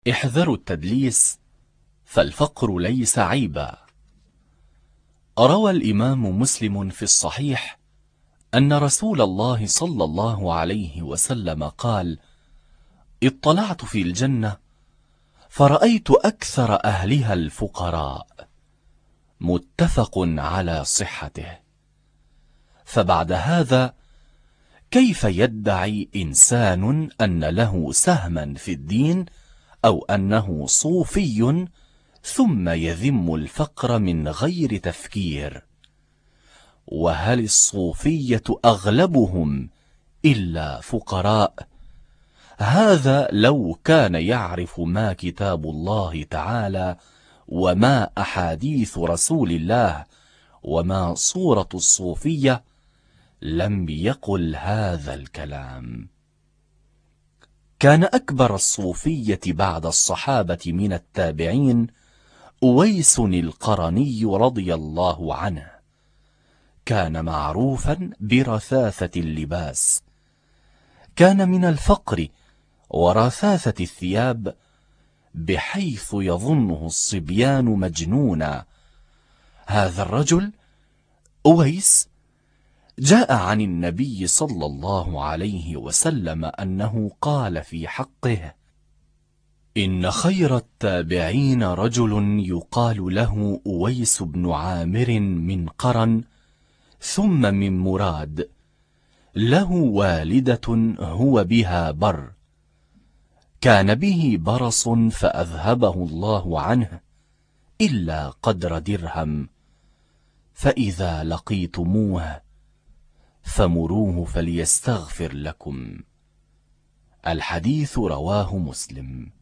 احذروا التدليس فالفقر ليس عيبا. روى الإمام مسلم في الصحيح أن رسول الله صلى الله عليه وسلم قال: اطلعت في الجنة فرأيت أكثر أهلها الفقراء. متفق على صحته. فبعد هذا كيف يدعي إنسان أن له سهما في الدين أو أنه صوفي ثم يذم الفقر من غير تفكير؟ وهل الصوفية أغلبهم إلا فقراء؟ هذا لو كان يعرف ما كتاب الله تعالى وما أحاديث رسول الله وما صورة الصوفية لم يقل هذا الكلام. كان أكبر الصوفية بعد الصحابة من التابعين أويس القرني رضي الله عنه. كان معروفا برثاثة اللباس، كان من الفقر ورثاثة الثياب بحيث يظنه الصبيان مجنونا. هذا الرجل أويس جاء عن النبي صلى الله عليه وسلم أنه قال في حقه: إن خير التابعين رجل يقال له أويس بن عامر من قرن ثم من مراد، له والدة هو بها بر، كان به برص فأذهبه الله عنه إلا قدر درهم، فإذا لقيتموه فمروه فليستغفر لكم. الحديث رواه مسلم.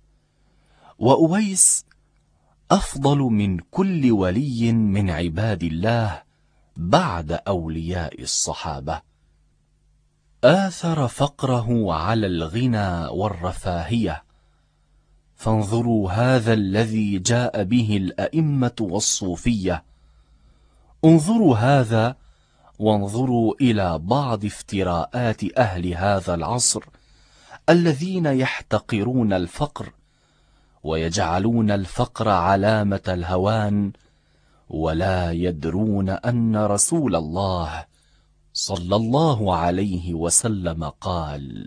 وأويس أفضل من كل ولي من عباد الله بعد أولياء الصحابة. آثر فقره على الغنى والرفاهية، فانظروا هذا الذي جاء به الأئمة والصوفية. انظروا هذا وانظروا إلى بعض افتراءات أهل هذا العصر الذين يحتقرون الفقر ويجعلون الفقر علامة الهوان، ولا يدرون أن رسول الله صلى الله عليه وسلم قال: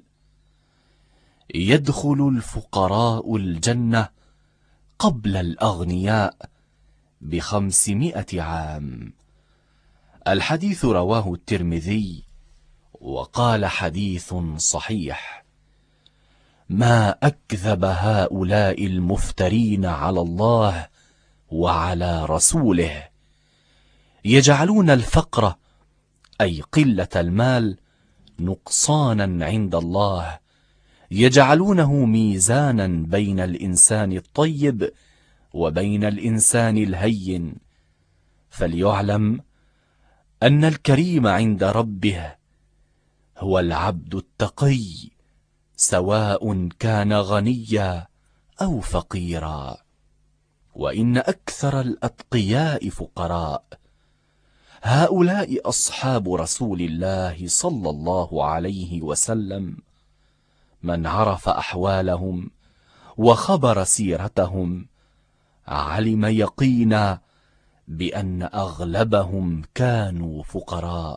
يدخل الفقراء الجنة قبل الأغنياء ب500 عام. الحديث رواه الترمذي وقال حديث صحيح. ما أكذب هؤلاء المفترين على الله وعلى رسوله، يجعلون الفقر أي قلة المال نقصانا عند الله، يجعلونه ميزانا بين الإنسان الطيب وبين الإنسان الهين. فليعلم أن الكريم عند ربه هو العبد التقي، سواء كان غنيا أو فقيرا. وإن أكثر الأتقياء فقراء. هؤلاء أصحاب رسول الله صلى الله عليه وسلم، من عرف أحوالهم وخبر سيرتهم علم يقينا بأن أغلبهم كانوا فقراء.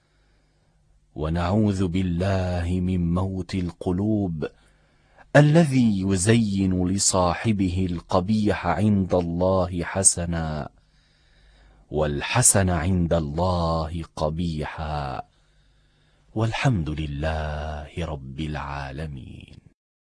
ونعوذ بالله من موت القلوب الذي يزين لصاحبه القبيح عند الله حسنا، والحسن عند الله قبيحا. والحمد لله رب العالمين.